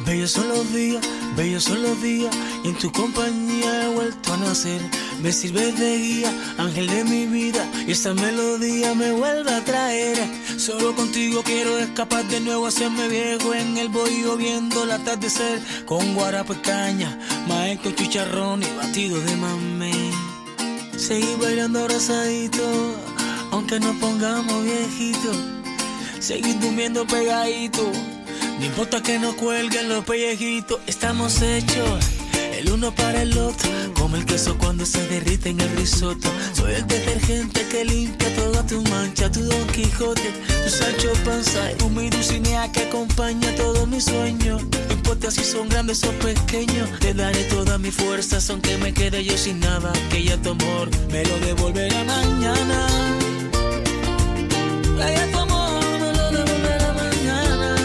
bellos son los días, y en tu compañía he vuelto a nacer. Me sirves de guía, ángel de mi vida, y esta melodía me vuelve a traer. Solo contigo quiero escapar de nuevo, hacerme viejo en el bohío viendo el atardecer. Con guarapo y caña, maíz con chicharrón y batido de mamey. Seguir bailando abrazadito, aunque nos pongamos viejitos. Seguir durmiendo pegadito, no importa que nos cuelguen los pellejitos. Estamos hechos el uno para el otro, como el queso cuando se derrite en el risotto. Soy el detergente que limpia toda tu mancha, tu Don Quijote, tu Sancho Panza, tú mi Dulcinea que acompaña todos mis sueños. No importa si son grandes o pequeños, te daré todas mis fuerzas aunque me quede yo sin nada, que ya tu amor me lo devolverá mañana. Ya tu amor me lo devolverá mañana.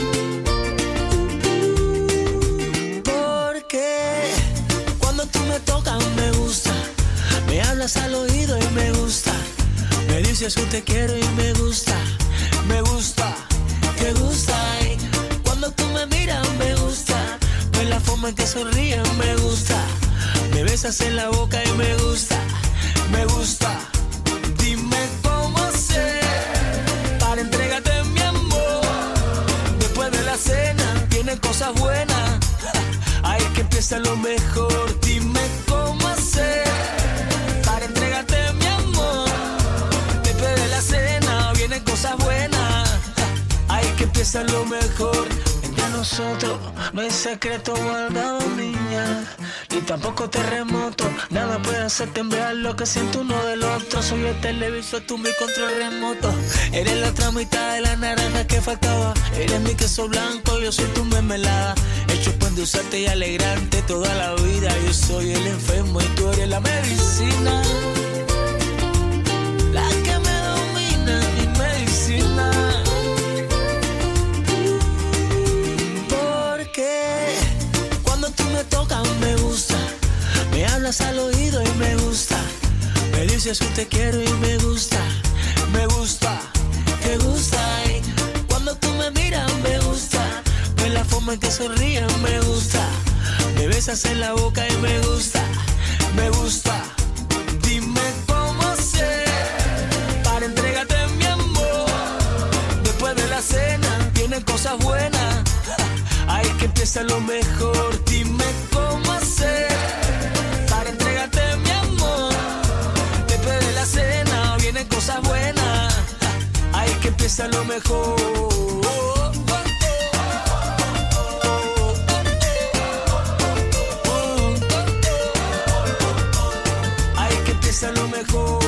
Porque cuando tú me tocas me gusta, me hablas al oído y me gusta, me dices que te quiero y me gusta, te gusta. Y cuando tú me miras me gusta, ves la forma en que sonríes me gusta, me besas en la boca y me gusta. Dime cómo hacer para entregarte mi amor. Después de la cena vienen cosas buenas, ahí que empieza lo mejor. Dime cómo hacer para entregarte mi amor. Después de la cena vienen cosas buenas, ahí que empieza lo mejor. Entre nosotros no hay secreto guardado, niña, ni tampoco terremoto. Nada puede hacer temblar lo que siento uno del otro. Soy el televisor, tú mi control remoto. Eres la otra mitad de la naranja que faltaba. Eres mi queso blanco, yo soy tu mermelada. Hecho para endulzarte y alegrarte toda la vida. Yo soy el enfermo y tú eres la medicina, la que me domina, mi medicina. Porque cuando tú me tocas me gusta, me hablas al oído y me gusta, me dices que te quiero y me gusta, te gusta. Y cuando tú me miras me gusta, ves la forma en que sonríes me gusta, me besas en la boca y me gusta. Dime cómo hacer para entregarte mi amor. Después de la cena vienen cosas buenas, ahí que empieza lo mejor. Dime cómo hacer para entregarte mi amor. Después de la cena vienen cosas buenas, ahí que empieza lo mejor. Ahí que empieza lo mejor.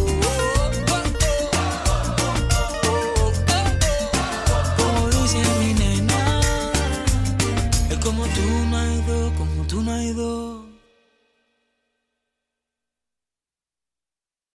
Como dice mi nena, como tú no hay dos, como tú no hay dos.